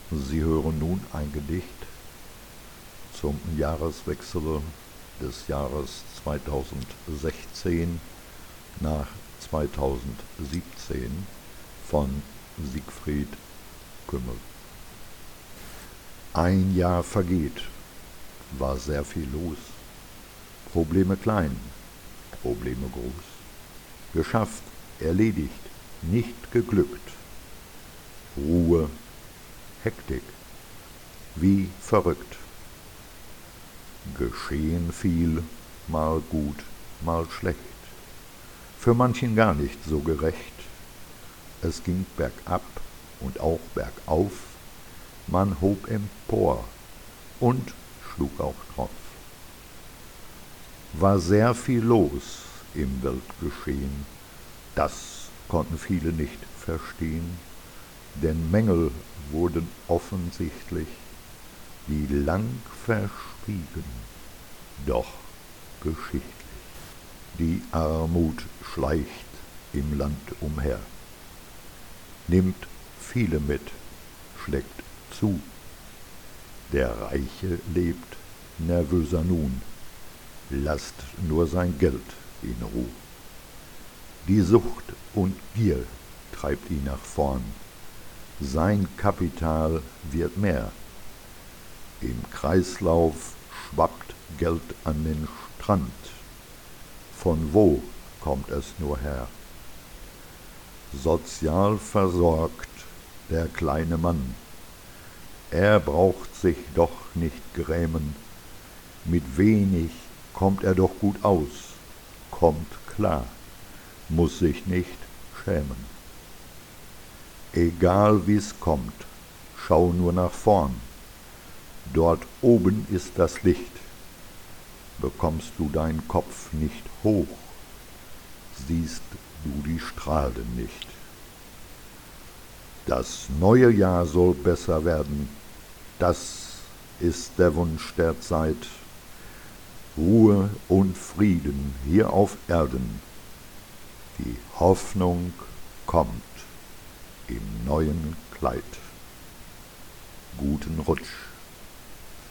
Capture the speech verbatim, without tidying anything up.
Sie hören nun ein Gedicht zum Jahreswechsel des Jahres zweitausendsechzehn nach zweitausendsiebzehn von Siegfried Kümmel. Ein Jahr vergeht, war sehr viel los. Probleme klein, Probleme groß. Geschafft, erledigt, nicht geglückt. Ruhe, Hektik, wie verrückt. Geschehen viel, mal gut, mal schlecht. Für manchen gar nicht so gerecht. Es ging bergab und auch bergauf. Man hob empor und schlug auch drauf. War sehr viel los im Weltgeschehen, das konnten viele nicht verstehen, denn Mängel wurden offensichtlich, die lang verschwiegen, doch geschichtlich. Die Armut schleicht im Land umher, nimmt viele mit, schlägt zu. Der Reiche lebt nervöser nun, lasst nur sein Geld in Ruh. Die Sucht und Gier treibt ihn nach vorn, sein Kapital wird mehr. Im Kreislauf schwappt Geld an den Strand, von wo kommt es nur her? Sozial versorgt der kleine Mann, er braucht sich doch nicht grämen, mit wenig kommt er doch gut aus, kommt klar, muss sich nicht schämen. Egal wie's kommt, schau nur nach vorn, dort oben ist das Licht. Bekommst du deinen Kopf nicht hoch, siehst du die Strahlen nicht. Das neue Jahr soll besser werden, das ist der Wunsch der Zeit. Ruhe und Frieden hier auf Erden, die Hoffnung kommt im neuen Kleid. Guten Rutsch.